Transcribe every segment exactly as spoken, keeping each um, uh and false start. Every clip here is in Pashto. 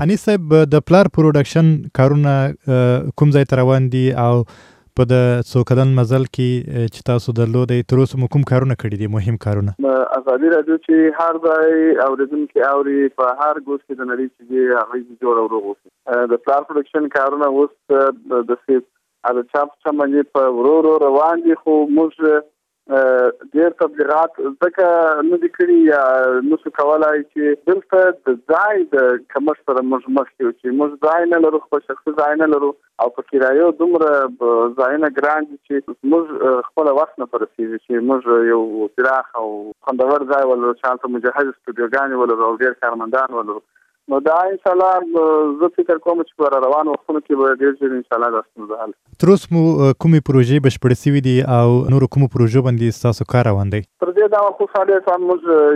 انیس صاحب د پلار پروډکشن کارونه کوم ځای ته روان دي او په د څو کلن مزل کې چې تاسو درلودئ تر اوسه مو کوم کارونه کړي دي مهم کارونه؟ ازادي راډیو چې هر ځای اورېدونکي اوري په هر ګوټ کې د نړۍ چې دی هغه جوړ او روغ اوسي. د پلار پروډکشن کارونه اوس د سیب د چاپ چمنې په ورو ورو روان دي، خو موږ ډېر تبلیغات ځکه نه دي کړي یا نشو کولی چې دلته د ځای د کمښت سره موږ مخ یو چې موږ ځای نه لرو، خپل شخصي ځای نه لرو او په کرایو دومره ځایونه ګران دي چې موږ خپله وخت نه پرسېږي چې موږ یو پراخ او خوندور ځای ولرو چې هلته مجهز استودیوګانې ولرو او ډېر کارمندان ولرو. نو دا انشاءالله زه فکر کوم چې په روان وختونو کې به ډېر ژر انشاءالله دا ستونزه حل. تر اوسه مو کومې پروژې بشپړې سوي دي او نورو کومو پروژو باندې ستاسو کار روان دی؟ تر دې دمه خو صالح صاحب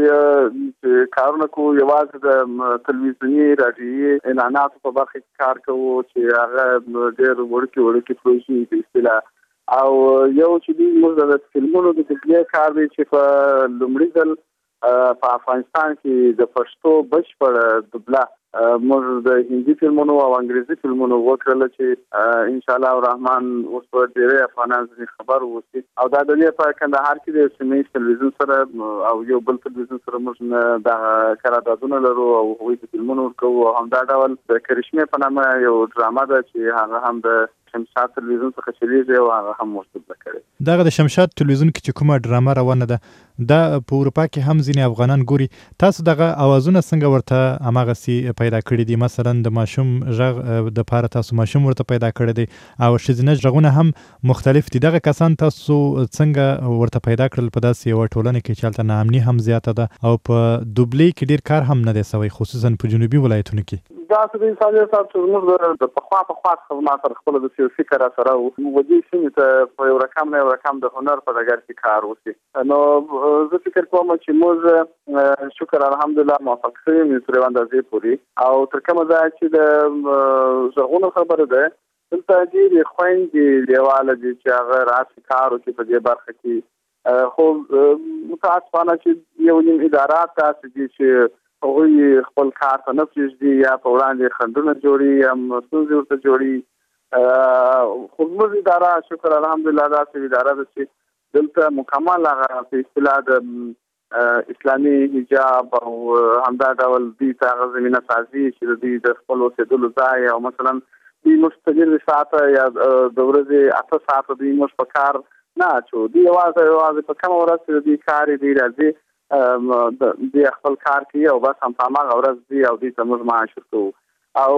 موږ کارونه کوو، یوازې د تلویزیوني راډیوي اعلاناتو په برخه کې کار کوو چې هغه ډېر وړوکي وړوکي پروژې په اصطلاح، او یو چې دی موږ د فلمونو د تبلیغ کار دی چې په لومړي ځل په افغانستان کې د پښتو بشپړ دوبله موږ د هندي فلمونو او انګریزي فلمونو وکړل چې انشاءالله الرحمن اوس په ډېری افغانان ځینې خبر اوسي، او دا د دې په کندهار کې د سیمه ییز تلویزیون سره او یو بل تلویزیون سره موږ د قراردادونه لرو او هغوی ته فلمونه ورکوو. او همدا ډول د کرشمې په نامه یو ډرامه ده چې هغه هم د شمشاد تلویزیون څخه چلیږي او هغه هم موږ تبلیغ کړې. دغه د شمشاد تلویزیون کې چې کومه ډرامه روانه ده دا په اروپا کې هم ځینې افغانان ګوري، تاسو دغه اوازونه څنګه ورته هماغسې پیدا کړي دي؟ مثلا د ماشوم غږ دپاره تاسو ماشوم ورته پیدا کړی دی او ښځینه غږونه هم مختلف دي، دغه کسان تاسو څنګه ورته پیدا کړل په داسې یوه ټولنه کې چې هلته ناامني هم زیاته ده او په دوبلې کې ډېر کار هم نه دی سوی خصوصا په جنوبي ولایتونو کې؟ دا څه دی صالح صاحب چې زموږ د پخوا پخوا څخه ما سره خپله د سیاسي کار سره و دې سیمې ته په یو رقم نه یو رقم د هنر په ډګر کې کار وشي. نو زه فکر کوم چې موږ شکر الحمدلله موفق شوي یو تر یوې اندازې پورې، او تر کومه ځایه چې د غږونو خبره ده دلته ډېرې خویندې لیواله دي چې هغه راسي کار وکړي په دې برخه کې، خو متاسفانه چې یو نیم ادارات داسې دي چې هغوی خپل کار ته نه پرېږدي یا په وړاندې خنډونه جوړي یا ستونزې ورته جوړي. خو زموږ اداره شکر الحمدلله داسې اداره ده چې دلته مکمل هغه په اصطلاح د اسلامي حجاب او همدا ډول دوی ته هغه زمینه سازي چې د دوی د خپل اوسېدلو ځای او مثلا دوی موږ ته څلور ساعته یا د ورځې اته ساعته دوی موږ په کار نه اچوو، دوی یوازې یوازې په کومه ورځ چې دوی کار یې دوی راځي دوی خپل کار کوي او بس هم په هماغه ورځ دوی او دوی ته موږ معاش ورکوو. او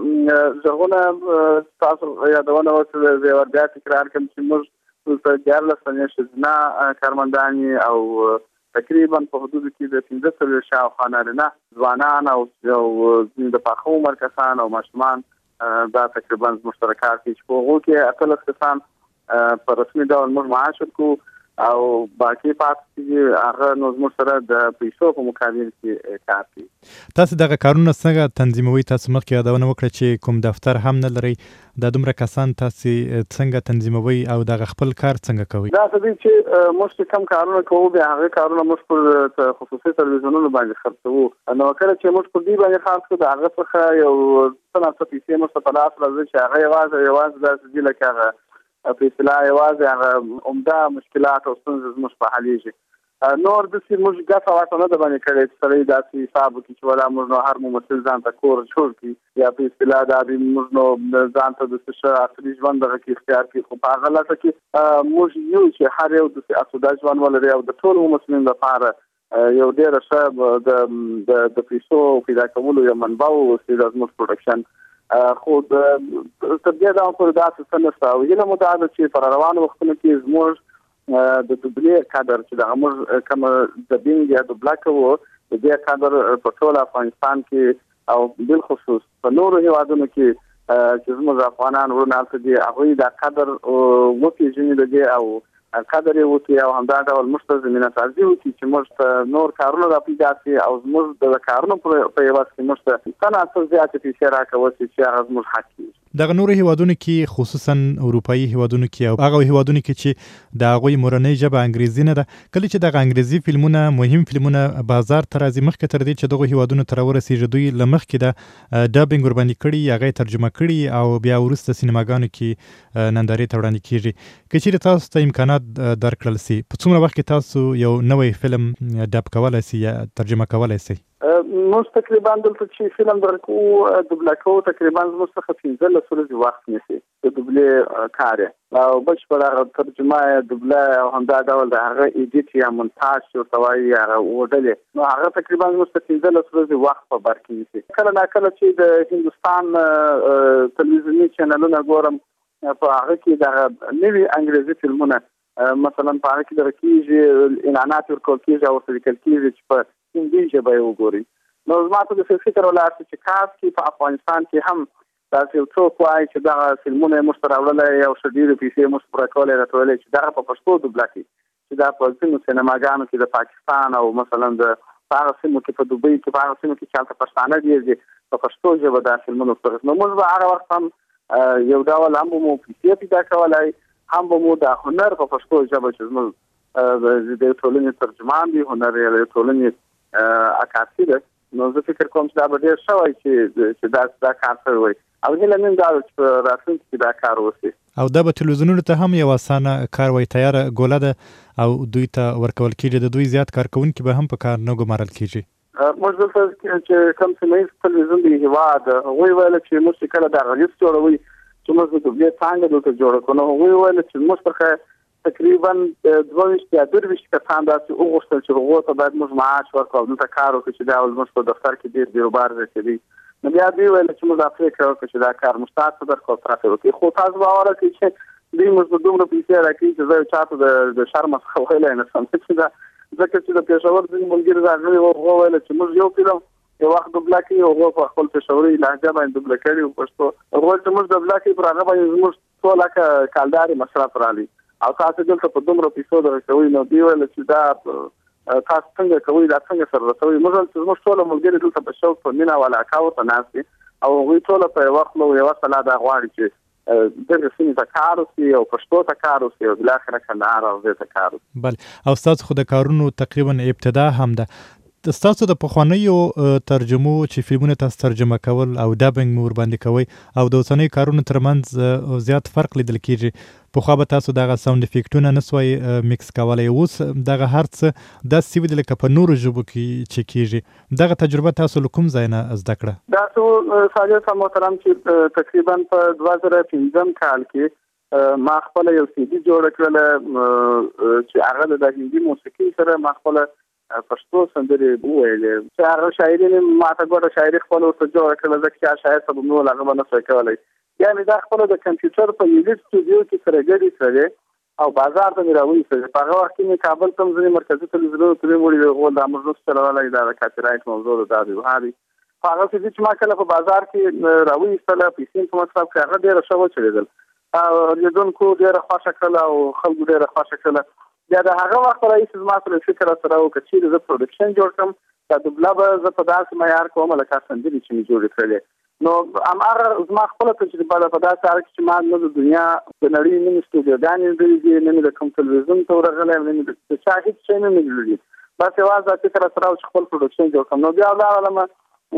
غږونه تاسو یادونه وکړه، زه یې ور بیا تکرار کړم چې موږ دلته دیارلس تنې ښځینه کارمندان او تقریبا په حدودو کې د پنځه څلوېښت شاوخوا نارینه ځوانان او ځینې د پاخه عمر کسان او ماشومان دا تقریبا زموږ سره کار کوي چې په هغو کې اتلس کسان په رسمي ډول موږ معاش ورکوو او باقي پاتې چې هغه نو زموږ سره د پیسو په مقابل کې کار کوي. تاسو دغه کارونه څنګه تنظیموئ؟ تاسو مخکې یادونه وکړه چې کوم دفتر هم نه لرئ، دا دومره کسان تاسو څنګه تنظیموئ او دغه خپل کار څنګه کوئ؟ دا څه دي چې موږ چې کوم کارونه کوو بیا هغه کارونه موږ پر خصوصي تلویزیونونو باندې خرڅوو. نو کله چې موږ پر دې باندې خاص کړو د هغه څخه یو څه نه څه پیسې موږ ته په لاس راځي چې هغه یوازې یوازې داسې دي لکه هغه په اصطلاح یوازې هغه عمده مشکلات او ستونزې زموږ په حلیږي. نور داسې موږ ګټه واټه نه ده باندې کړې چې سړی داسې حساب وکړي چې ولا موږ نو هر ممثل ځان ته کور جوړ کړي یا په اصطلاح دا دی موږ نو ځان ته داسې ښه عصري ژوند دغه کې اختیار کړي. خو په هغه لټه کې موږ یو چې هر یو داسې اسوده ژوند ولري او د ټولو ممثلینو لپاره یو ډېره ښه د پیسو پیدا کولو یو منبع واوسي دا زموږ پروډکشن. خو د تر دې دمه پورې داسې څه نشته او هیله مو دا ده چې په روانو وختونو کې زموږ د دوبلې کادر چې دغه موږ کومه ډبینګ یا دوبله کوو د دې کادر په ټول افغانستان کې او بالخصوص په نورو هیوادونو کې چې زموږ افغانان ورونه هلته دي هغوی دا قدر وپېژني د دې او قدر یې وکړي او همدا ډول موږ ته زمینه سازي وکړي چې موږ ته نور کارونه را پیدا شي او زموږ د کارونو په عوض کې موږ ته څه نه څه زیاتې پیسې راکوي چې هغه زموږ حق کېږي. دغه نورو هیوادونو کې خصوصا اروپایي هیوادونو کې او هغه هیوادونو کې چې د هغوی مورنۍ ژبه انګریزي نه ده، کله چې دغه انګریزي فلمونه مهم فلمونه بازار ته راځي، مخکې تر دې چې دغه هیوادونو ته راورسېږي دوی له مخکې د ډابینګ ورباندې کړي، هغه یې ترجمه کړي او بیا وروسته سینماګانو کې نندارې ته وړاندې کېږي. که چیرې تاسو ته امکانات درکړل سي، په څومره وخت کې تاسو یو نوی فلم ډب کولی سي یا ترجمه کولی سي؟ موږ تقریبا دلته چې فلم درکو دوبله کوو تقریبا زموږ څخه پنځلس ورځې وخت نیسي د دوبلې کار او بشپړه هغه ترجمه دوبله او همدا ډول د هغه ایډیټ یا مونتاژ چې ورته وایي هغه وډلې، نو هغه تقریبا زموږ څخه پنځلس ورځې وخت په بر کې نیسي. کله ناکله چې د هندوستان تلویزیوني چینلونه ګورم په هغه کې د نوي انګریزي فلمونه مثلا په هغه کې درکه کېږي، اعلانات ورکول کېږي او ورته لیکل کېږي چې په هندي ژبه یې وګوري. نو زما ته د فکر ولاړ چې کاس کې په افغانستان کې هم داسې یو څوک وایي چې دغه فلمونه یې موږ ته راوړلی او ښه ډېرې پیسې یې موږ پوره کولی راته ویلی چې دغه په پښتو دوبله کړي، چې دا په ځینو سینماګانو کې د پاکستان او مثلا د هغه سیمو کې په دوبۍ کې په هغه سیمو کې چې هلته پښتانه ډېر دي په پښتو ژبه دا فلمونه وکړي. نو موږ به هغه وخت هم یو ډول هم به مو پیسې پیدا کولی، هم به مو دا هنر په پښتو ژبه چې زموږ د ټولنې ترجمان دي، هنر یې د ټولنې عکاسي ده، نو زه فکر کوم چې دا به ډېر ښه وای چې دا دا کار شوی وای او هیله مې دا چې په راتلونکي کې دا کار وشي او دا به تلویزیونونو ته هم یو اسانه کار وای، تیاره ګوله ده او دوی ته ورکول کېږي، د دوی زیات کارکوونکي به هم په کار نه ګمارل کېږي. موږ دلته چې کوم سیمه ییز تلویزیون دی هېواد هغوی ویل چې موږ چې کله دا غلیظ جوړوي چې موږ د دوبلې څانګه دلته جوړه کړو، نو هغوی ویل چې موږ څخه تقریبا دوه ویشت یا درې ویشت کسان داسې وغوښتل چې هغو ته باید موږ معاش ورکړو او دلته کار وکړو چې دا زموږ په دفتر کې ډېر بیروبار رسېدي. نو بیا دوی ویل چې موږ دا پرېکړه وکړو چې دا کار موږ تاسو ته درکړو تاسو وکړئ، خو تاسو باور وکړئ چې دوی موږ ته دومره پیسې راکوي چې زه یو چا ته د شرمه څخه ویلی نه شم چې دا ځکه چې د پېښور ځینې ملګري راغلي وو هغو ویل چې موږ یو فلم یو وخت دوبله کوي، هغو په خپل پېښوري لهجه باندې دوبله کړي و پښتو، هغو ویل چې موږ دوبله کوي پر هغه باندې زموږ څو لکه کالدارې مصرف رالي او تاسو دلته په دومره پیسو درکوئ. نو دوی ویل چې دا تاسو څنګه کوئ، دا څنګه سره رسوئ. موږ ویل چې زموږ ټوله ملګري دلته په شوق په مینه او علاقه ورته ناست دي او هغوی ټوله په یوه خوله او یوه سلا دا غواړي چې دغه سیمې ته کار وشي او پښتو ته کار وشي او بالاخره کندهار او دې ته کار وشي. بله، او ستاسو خو د کارونو تقریبا ابتدا هم ده. ستاسو د پخوانیو ترجمو چې فلمونه تاسو ترجمه کول او ډابینګ مو ورباندې کوئ او د اوسنیو کارونو ترمنځ زیات فرق لیدل کېږي. پخوا به تاسو دغه ساوند افیکټونه نه سوای میکس کولی، اوس دغه هر څه داسې سوي دي لکه په نورو ژبو کې چې کېږي. دغه تجربه تاسو له کوم ځای نه زده کړه؟ دا څو ساجد صاحب محترم چې تقریبا په دوه زره پنځم کال کې ما خپله یو سی ډي جوړه کړله چې هغه د هندي موسیقي سره ما خپله پښتو سندرې وویلې چې هغه شاعري مې ما ته ګوډه شاعري خپله ورته جوړه کړله ځکه چې هغه شاعر ته به مې ویل هغه به نه شوی کولی. بیا مې دا خپله د کمپیوټر په ایډیټ سټوډیو کې سره ګډې کړلې او بازار ته مې راویستلې. په هغه وخت کې مې کابل ته ځینې مرکزي تلویزیونونو ته مې وړي هغو دا موږ نشو چلولی، دا د کاپي رایټ موضوع ده، دا بیوها دي. په هغه څه چې ما کله په بازار کې راویستله پیسې مې په مصرف کړې هغه ډېره ښه وچلېدل، لیدونکو ډېره خوښه کړله او خلکو ډېره خوښه کړله. بیا د هغه وخت راهیسې زما سره فکر سره و که چیرې زه پروډکشن جوړ کړم دا دوبله به زه په داسې معیار کوم لکه سندرې چې مې جوړې کړلې. نو هماغه زما خپله تجربه ده په داسې حال کې چې ما نه د دنیا د نړۍ نه مې سټوډیوګانې لیدلي دي، نه مې د کوم تلویزیون ته ورغلی، نه مې د چا هېڅ شی نه مې لیدلي، بس یوازې دا فکر سره و چې خپل پروډکشن جوړ کړم. نو بیا ولاړلم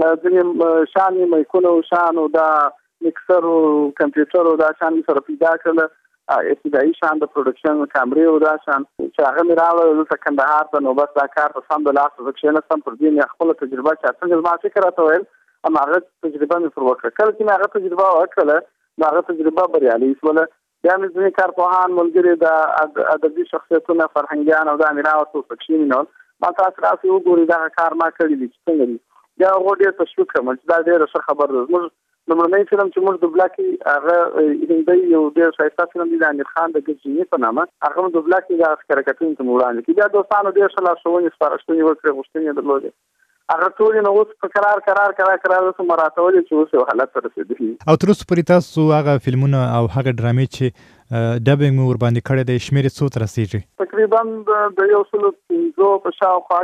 ځینې شان مې مایکونه و شان و دا مکسر و کمپیوټر و دا شان مې سره پیدا کړله، ابتدایي شان د پروډکشن کامرې و دا شان چې هغه مې راوړل دلته کندهار ته. نو بس دا کار په سم د لاسه زه کښېنستم، پر دې مې خپله تجربه چې څنګه زما فکر راته ویل هماغه تجربه مې پر وکړه. کله چې مې هغه تجربه وکړله نو هغه تجربه بریالۍ شوله. بیا مې ځینې کارپوهان ملګري د ادبي شخصیتونه فرهنګیان او دا مې راوستل په کښېنول ما تاسو راسئ وګورئ دغه کار ما کړي دي چې څنګه دي. بیا هغو ډېر تشویق کړم چې دا ډېره ښه خبر ده. زموږ لومړنی فلم چې موږ دوبله کړي هغه هندی یو ډېر ښایسته فلم دی د امیر خان د ګرجیني په نامه، هغه مو دوبله کړي د ښکاره کتونکو ته مو وړاندې کړي. بیا دوستانو ډېر ښه لارښوونې سپارښتنې وکړې، غوښتنې یې درلودې، هغه ټولې نو اوس په قرار قرار قرار قرار اوس مراتولې چې اوس یو حالت ته رسېدلي. او تر اوسه پورې تاسو هغه فلمونه او هغه ډرامې چې ډبینګ مو ورباندې کړی دی شمېر یې څو ته رسېږي؟ تقریبا د یو سلو پنځو په شاوخوا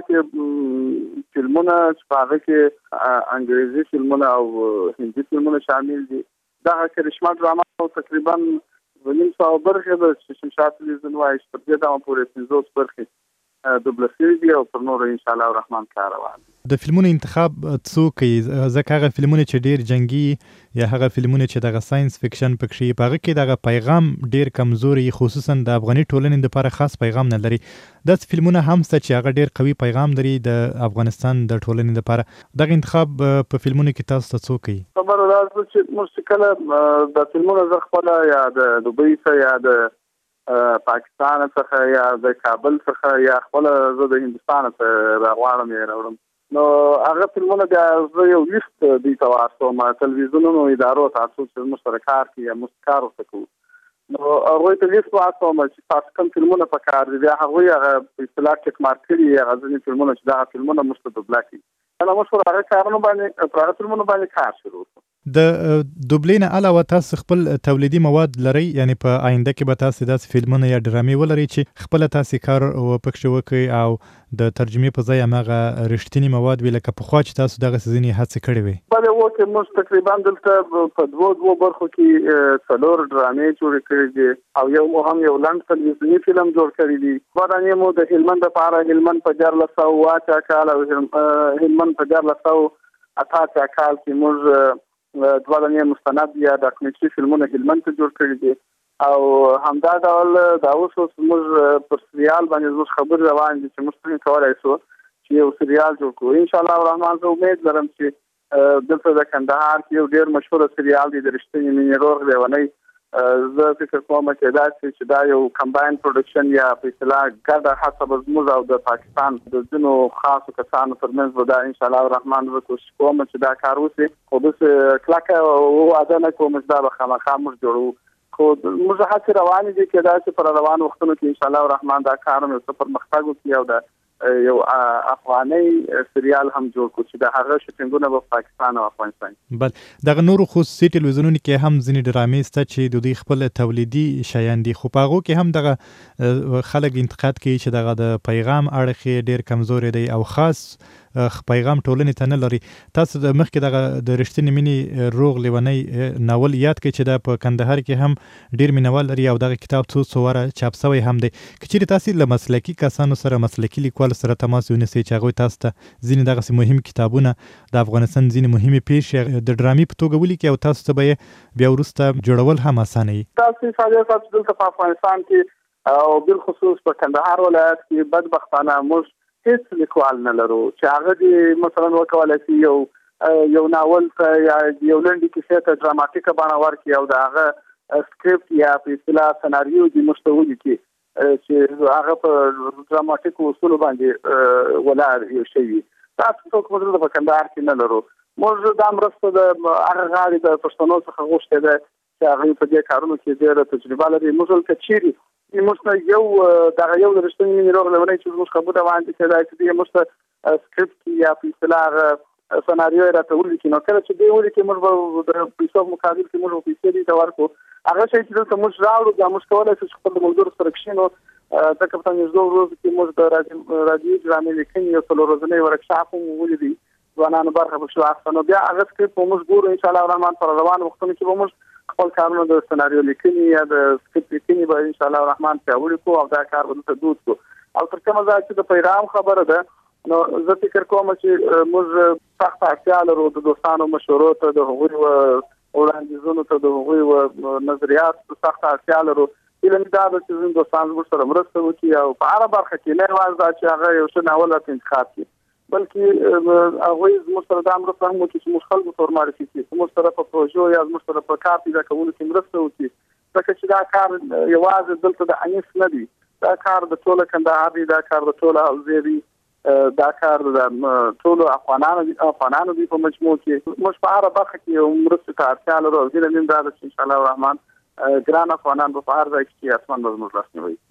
کې فلمونه چې په هغه کې انګریزي فلمونه او هندي فلمونه شامل دي. دغه کرشمه ډرامه تقریبا نیم سوه برخې ده چې شمشاد تلویزیون وایي چې تر دې دمه پورې پنځوس برخې دوبله شوي دي او پر نورو انشاءالله الرحمن کار روان دی. د فلمونو انتخاب څوک کوي؟ ځکه هغه فلمونه چې ډیر جنگي یا هغه فلمونه چې دغه ساينس فکشن پکې په هغه کې دغه پیغام ډیر کمزوري، خصوصا د افغاني ټولنې لپاره خاص پیغام نه لري. داس فلمونه هم ست چې هغه ډیر قوي پیغام لري د افغانستان د ټولنې لپاره. دغه انتخاب په فلمونو کې تاسو ته څوک کوي؟ خبره ده چې مشکله د فلمونو زه خپل یا د دوبۍ څخه یا د پاکستان څخه یا د کابل څخه یا خپل زه د هندستان څخه راغواړم یا راوړم، نو هغه فلمونه بیا زه یو لیست دوی ته واستوم تلویزیونونو ادارو ته چې موږ سره کار کوي یا موږ کار ورته کوو، نو هغوی ته لیست واستوم چې تاسو کوم فلمونه په کار دي، بیا هغوی هغه په اصطلاح ټیک مارک کړي هغه ځینې فلمونه چې دغه فلمونه موږ ته دوبله کړي، نو موږ پر هغه کارونو باندې پر هغه فلمونو باندې کار شروع کړو. د دوبلې نه علاوه تاسو خپل تولیدي مواد لري؟ یعنی په آینده کې به تاسو داسې فلمونه یا ډرامې ولري چې خپل تاسو کار وپکښ وکړي او د ترجمې په ځای هغه رښتینی مواد وي لکه پخوا چې تاسو دغه ځینې هڅې کړې وي؟ بله وکړې موږ تقریبا دلته په دوو دوو برخو کې څلور ډرامې جوړې کړې دي او یو مو هم یو لنډ تلویزیوني فلم جوړ کړی دی. ودانې مو د هلمند لپاره هلمند په دیارلس سوه اوه اتیا کال او هلمند په دیارلس سوه اته اتیا کال کې موږ دوه دانې مستند یا ډاکومنټري فلمونه هلمند ته جوړ کړي دي او همدا ډول دا اوس موږ پر سریال باندې زموږ خبرې روان دي چې موږ څنګه کولی شو چې یو سریال جوړ کړو. انشاءالله الرحمن زه امید لرم چې دلته د کندهار کې یو ډېر مشهوره سریال دی د رښتینې مینې روغ لیونی. زه فکر کوم چې دا چې دا یو کمباین پروډکشن یا په اصطلاح ګډه هڅه به زموږ او د پاکستان د ځینو خاصو کسانو ترمنځ به دا انشاءالله الرحمن زه کوشش کوم چې دا کار وشي، خو داسې کلکه وعده نه کوم چې دا به خامخا موږ جوړو، خو موږ هڅې روانې دي کېدای شي پر روانو وختونو کې انشاءالله الرحمن دا کار هم یو څه پرمختګ وکړي او د یو افغاني سریال هم جوړ کړو چې د هغه شوټینګونه په پاکستان او افغانستان. بل دغه نورو خصوصي ټلویزیونونو کې هم ځینې ډرامې شته چې د دوی خپل تولیدي شیان دي، خو په هغو کې هم دغه خلک انتقاد کوي چې دغه د پیغام اړخ یې ډېر کمزوری دی او خاص پیغام ټولنې ته نه لري. تاسو د مخکې دغه د رښتینې مینې روغ لیونی ناول یاد کړئ چې دا په کندهار کې هم ډېر مینوال لري او دغه کتاب څو څو واره چاپ شوی هم دی. که چیرې تاسو له مسلکي کسانو سره مسلکي لیکوالو سره تماس ونیسئ چې هغوی تاسو ته ځینې دغسې مهم کتابونه د افغانستان ځینې مهمې پیښې د ډرامې په توګه ولیکي او تاسو ته به یې بیا وروسته جوړول هم اسانه وي. تاسو فعالیت تاسو دلته په افغانستان کې او بالخصوص په کندهار ولایت کې بدبختانه موږ هیڅ لیکوال نه لرو چې هغه دې مثلا وکولی شي یو یو ناول ته یا یو لنډې کیسې ته ډراماتیکه بڼه ورکړي او د هغه سکرپټ یا په اصطلاح سناریو دې موږ ته ولیکي چې هغه په ډراماتیکو اصولو باندې ولاړ شوي. تاسو څوک موږ په کندهار کې نه لرو. موږ دا مرسته د هغه غاړې د پښتنو څخه غوښتې ده چې هغوی په دې کارونو کې ډېره تجربه لري. موږ دلته چیرې موږ ته یو دغه یو د رښتینې مینې روغ لیونی چې زموږ خبره باندې کېدای چې دوی موږ ته سکرپټ یا په اصطلاح سناریو یې راته ولیکي، نو کله چې دوی ولیکي موږ به د پیسو مقابل کې موږ به پیسې دوی ته ورکړو. هغه شی چې دلته موږ راوړو بیا موږ کولی شو چې خپل د ملګرو سره کښېنو. ځکه په نږدې ورځو کې موږ د راډیو ډرامې لیکنې یو څلور ورځنی ورکشاپ هم ولیدی، ځوانانو برخه پکښې واخیسته، نو بیا هغه سکرپټ به موږ ګورو انشاءالله الرحمن پر روانو وختونو کې به موږ خپل کارونه د سناریو لیکنې یا د سکرپټ لیکنې به انشاءالله الرحمن پیاوړي کړو او دا کار به دلته دود کړو. او تر کومه ځایه چې د پیغام خبره ده، نو زه فکر کوم چې موږ سخته اړتیا لرو د دوستانو مشورو ته، د هغوی وړاندیزونو ته، د هغوی نظریاتو ته سخته اړتیا لرو. هیله مې دا ده چې زموږ دوستان زموږ سره مرسته وکړي او په هره برخه کې نه یوازې دا چې هغه یو ښه ناول راته انتخاب کړي، بلکې هغوی زموږ سره دا مرسته هم وکړي چې موږ خلکو ته ورمعرفي کړي، زموږ سره په پروژو یا زموږ سره په کار پیدا کولو کې مرسته وکړي. ځکه چې دا کار یوازې دلته د انیس نه دی، دا کار د ټوله کندهار دی، دا کار د ټوله حوزې دی، دا کار د ټولو افغانانو افغانانو دی په مجموع کې. موږ په هره برخه کې یو مرستې ته اړتیا لرو او هیله مې دا ده چې انشاءالله الرحمن ګران افغانان به په هر ځای کې اسمان به زموږ لاس نیوي.